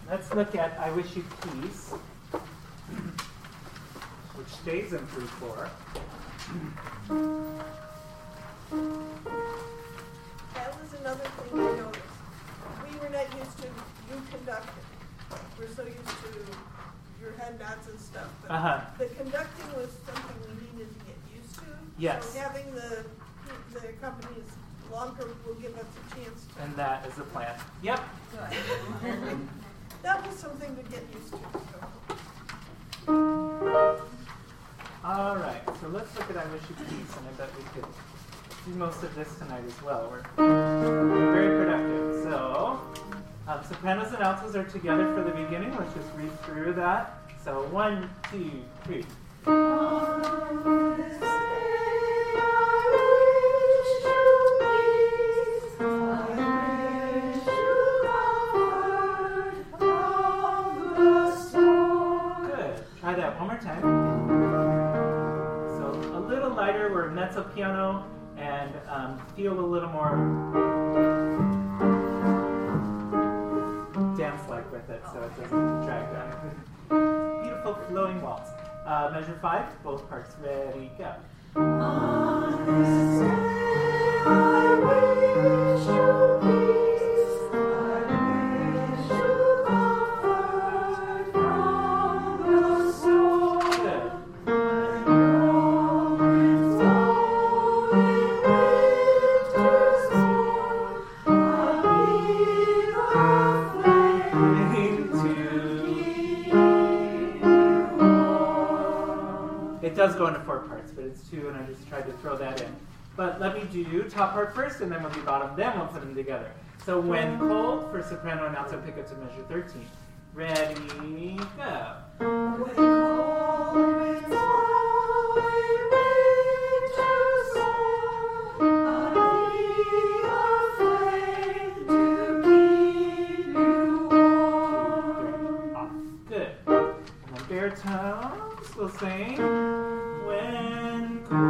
let's look at I Wish You Peace, which stays in 3/4. That was another thing I noticed. We were not used to you conducting. We're so used to your head nods and stuff. But the conducting was something we needed to get used to. Yes. So having the companies longer will give us a chance to. And that is the plan. Yep. That was something to get used to. All right, so let's look at I Wish You Peace, and I bet we could do most of this tonight as well. We're very productive. So, sopranos and altos are together for the beginning. Let's just read through that. So 1, 2, 3. Good. Try that one more time. So a little lighter. We're mezzo piano and feel a little more dance-like with it, so it doesn't drag down. Beautiful flowing waltz. Measure 5, both parts. Ready, go. On this day, I wish you peace. I wish you comfort from the soul. Good. It does go into 4 parts, but it's 2, and I just tried to throw that in. But let me do top part first, and then we'll do bottom, then we'll put them together. So when cold, for soprano and alto, pick up to measure 13. Ready, go. When cold, it's baritones will sing when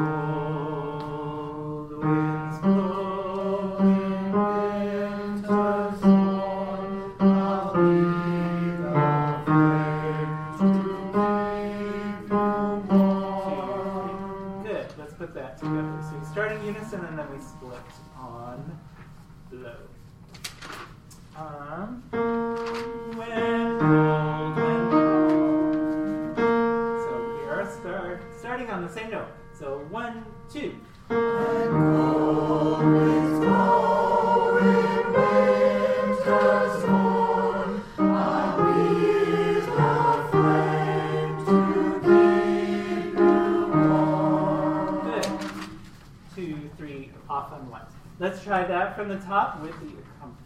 cold winds blow in winter's morn. I'll be the flame to keep you warm. Good. Let's put that together. So we start in unison and then we split on low. When cold, when starting on the same note. So 1, 2. When cold is blowing winter's morn, I'll be the flame to keep you warm. Good. 2, 3, off on 1. Let's try that from the top with the accompaniment.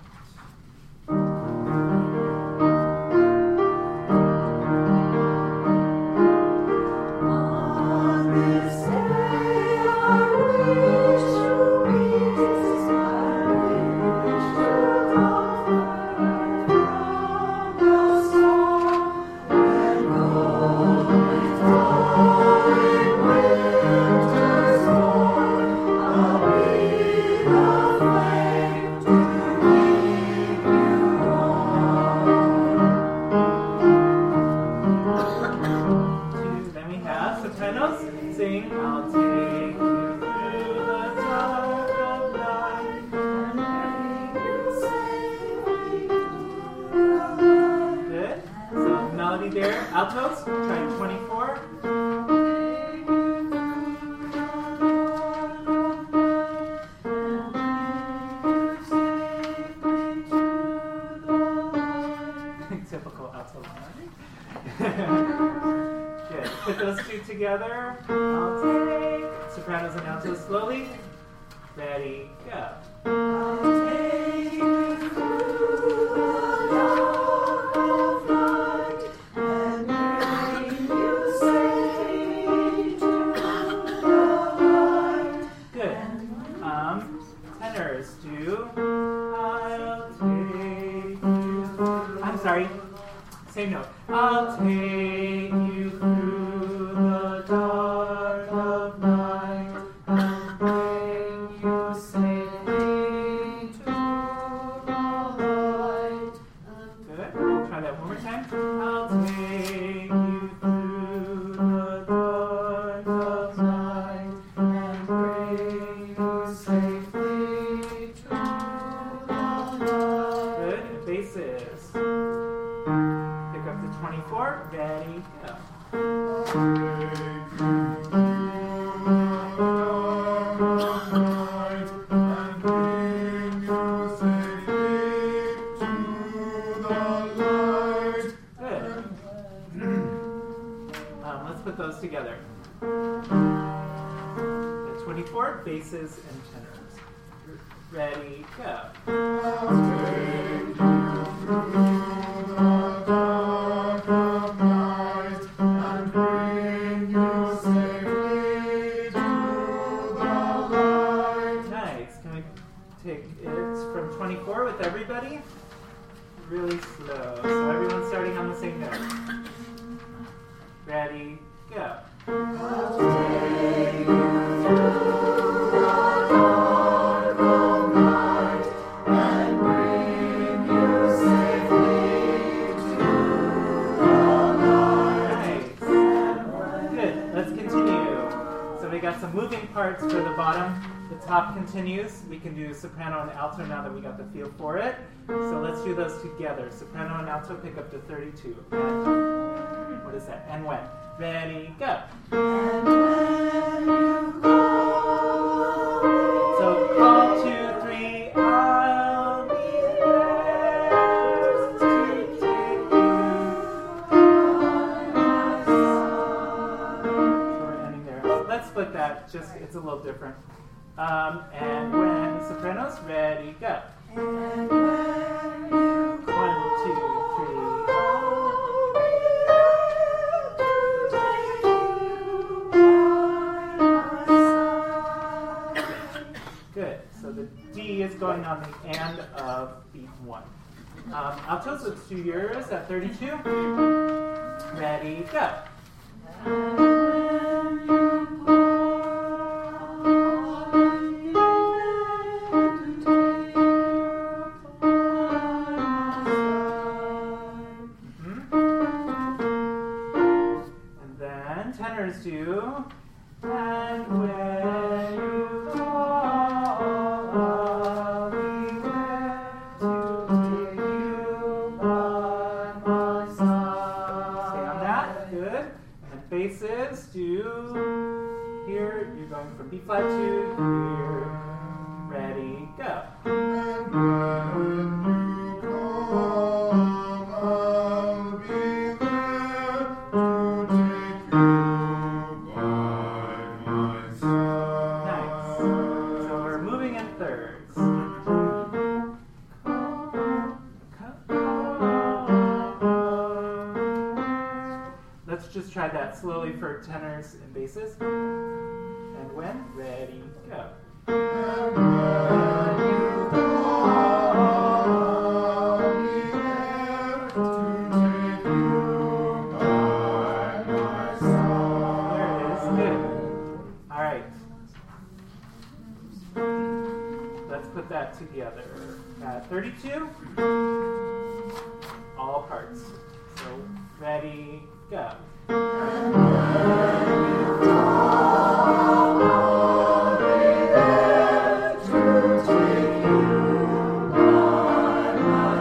Altos, try 24. Typical alto line. Good. Put those two together. I'll take sopranos and altos slowly. Ready, go. I'll take you through the dark of night. Good. Tenors do. I'll take you. I'm sorry. Same note. I'll take you through the dark of night and bring you safely to the light. Good. Bases. Pick up the 24. Ready, go. Put those together. The 24, basses and tenors. Ready, go. Nice. Can we take it from 24 with everybody? Really slow. So everyone's starting on the same note. Ready, go. Got some moving parts for the bottom. The top continues. We can do soprano and alto now that we got the feel for it. So let's do those together. Soprano and alto, pick up to 32. And what is that? And when? Ready, go. And when you call. So call 2, 3, I'll be there to take you. Let's split that, just it's a little different. And when sopranos, ready, go. And when you 1, 2, 3, good. So the D is going on the and of beat 1. Altos, let's do yours at 32. Ready, go. Tenors do, and when you call, I'll be there to take you by my side. Stay on that, good. And basses do, here you're going from B flat to here. Ready, go. And when you call, I'll be there to take you. Let's just try that slowly for tenors and basses. And when? Ready, go. And when you call, I'll be there to take you by my side. There it is, good. All right. Let's put that together. At 32, all parts. So, ready, go. And when you call, I'll be there to take you by my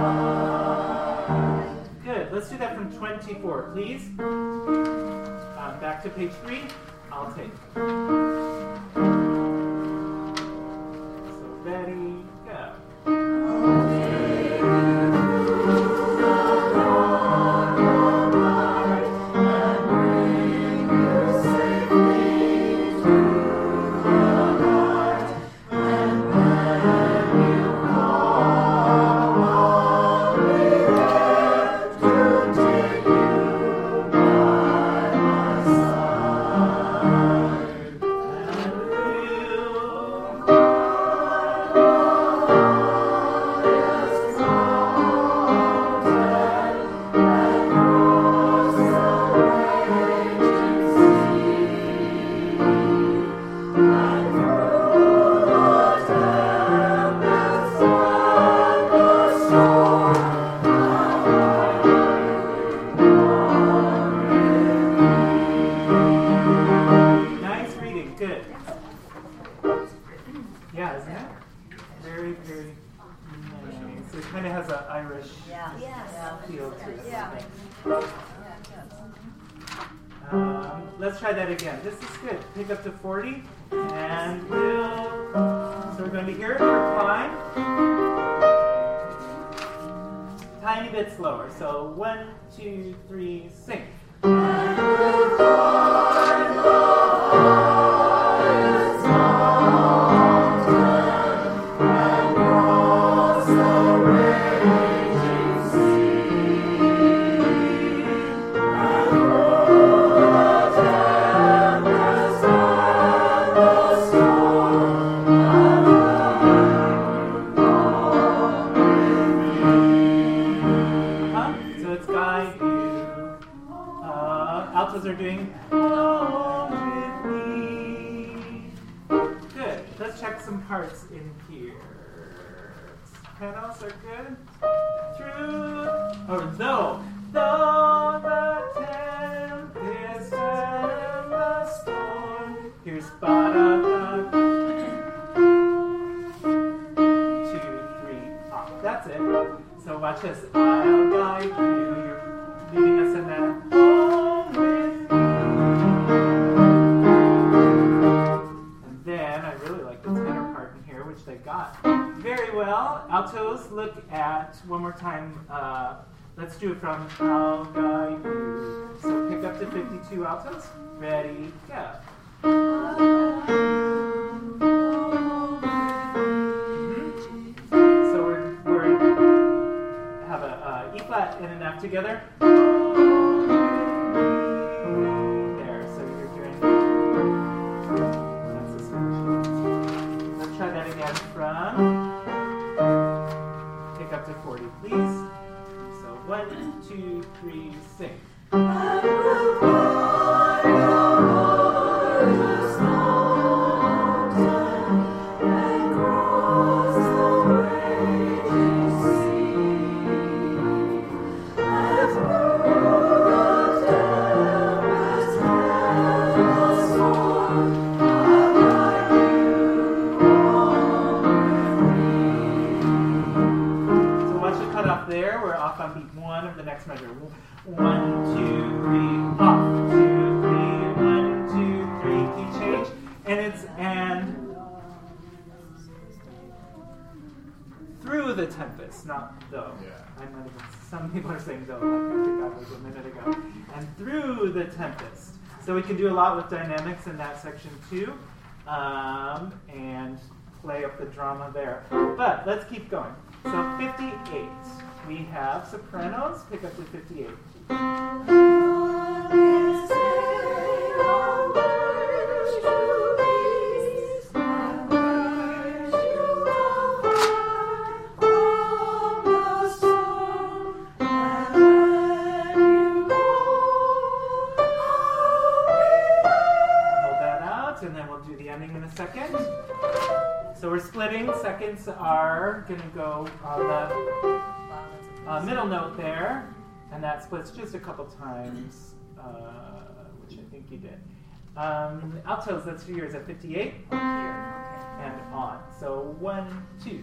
side. Good. Let's do that from 24, please. Back to page 3. I'll take. So ready, go. Irish feel to it. Let's try that again. This is good. Pick up to 40, and so we're going to hear it for climb. Tiny bit slower. So 1, 2, 3, sing. Altos are doing with me. Good. Let's check some parts in here. Panels are good. Through. Though the tempest and the storm. Here's ba-da-da. 2, 3, up. That's it. So watch this. I'll guide you. You're leading us in that. Which they got very well. Altos, look at one more time. Let's do it from I'll guide you. So pick up to 52 altos. Ready, go. So we're have a E flat and an F together. Pick up to 40, please. So 1, 2, 3, sing. There, we're off on beat 1 of the next measure. 1, 2, 3, off. 2, 3, 1, 2, 3, key change. And it's through the tempest, not though. Some people are saying though, like I think that was a minute ago. And through the tempest. So we can do a lot with dynamics in that section too. And play up the drama there. But let's keep going. So 58. We have sopranos. Pick up to 58. And then we'll do the ending in a second. So we're splitting. Seconds are going to go on the middle note there, and that splits just a couple times, which I think you did. Altos, let's do yours at 58. And on. So 1, 2.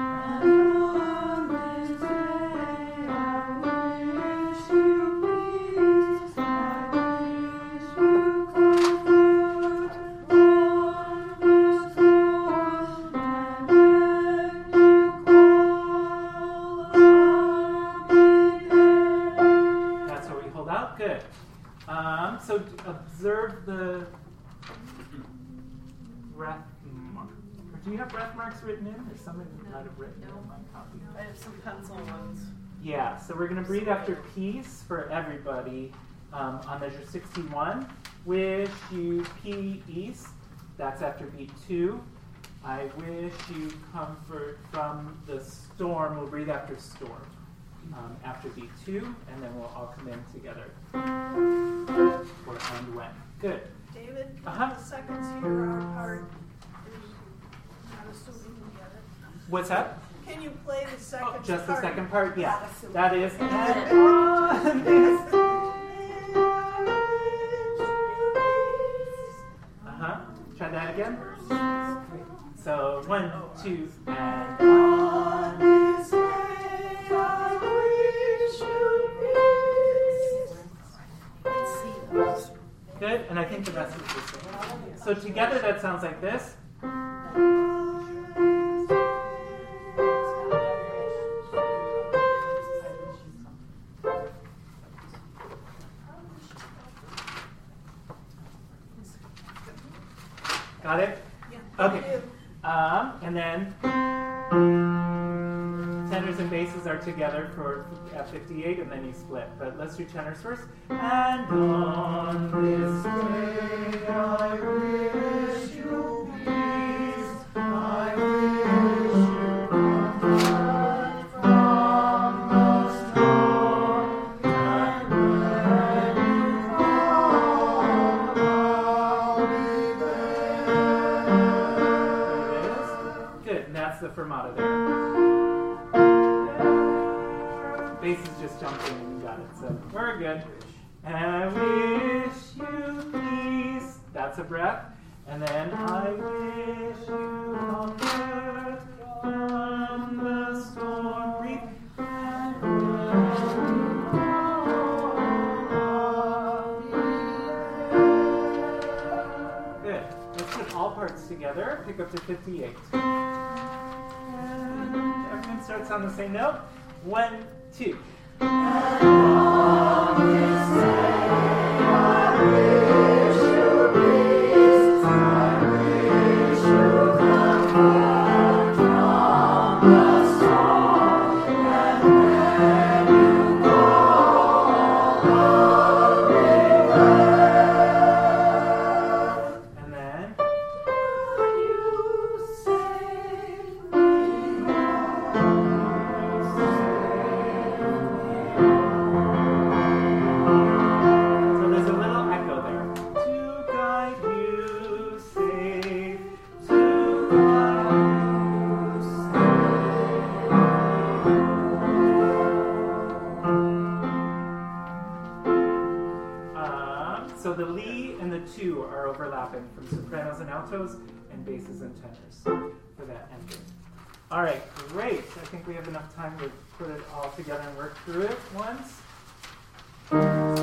So observe the breath mark. Do you have breath marks written in? Or somebody might have written in my copy. I have some pencil ones. Yeah, so we're going to breathe after peace for everybody on measure 61. Wish you peace. That's after beat 2. I wish you comfort from the storm. We'll breathe after storm. After beat 2, and then we'll all come in together for and when. Good. David, the seconds here are hard. I'm assuming you get it. What's that? Can you play the second part? Just the second part? Yeah. That is. Try that again. So 1, 2, and on this way. And I think the rest is the same. So together that sounds like this. Got it? Yeah. Okay. And then tenors and basses are together for F58, and then you split. But let's do tenors first. And on this day I wish you peace. I wish you comfort from the storm. And when you fall, I'll be there. There it is. Good, and that's the fermata there. Bass is just jumping and you got it, so we're good. And I wish you peace. That's a breath. And then I wish you comfort from the storm. Breathe. And good. Let's put all parts together. Pick up to 58. And everyone starts on the same note. 1, 2. And on this day I wish you peace. I wish you comfort from the storm. And when you call, I'll be there. And then you save me. So there's a little echo there. To guide you safe, to guide you safe. So the li and the tu are overlapping from sopranos and altos and basses and tenors for that ending. All right, great. I think we have enough time to put it all together and work through it once. So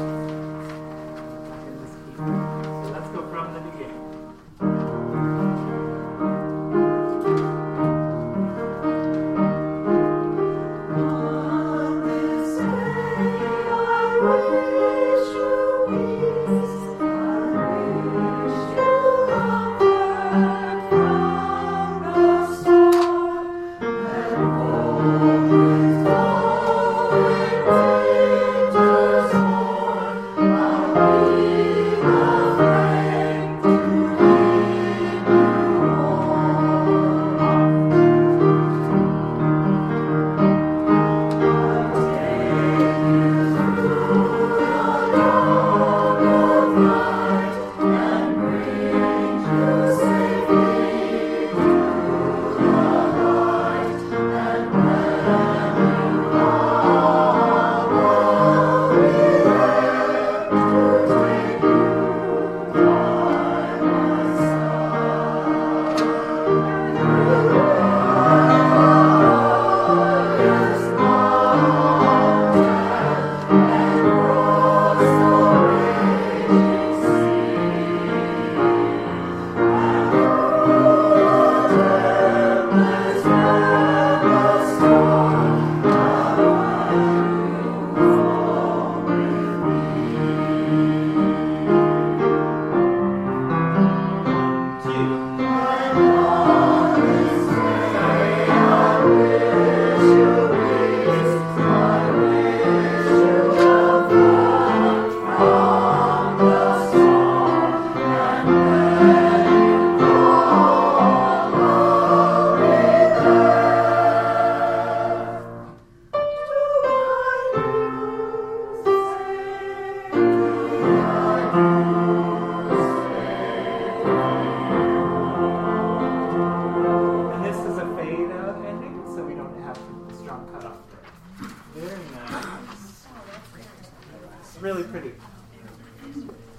let's go from the beginning. On this day I wish you peace. I wish you comfort from the storm. And always going winter's morn, I'll be the friend to lead you Really pretty.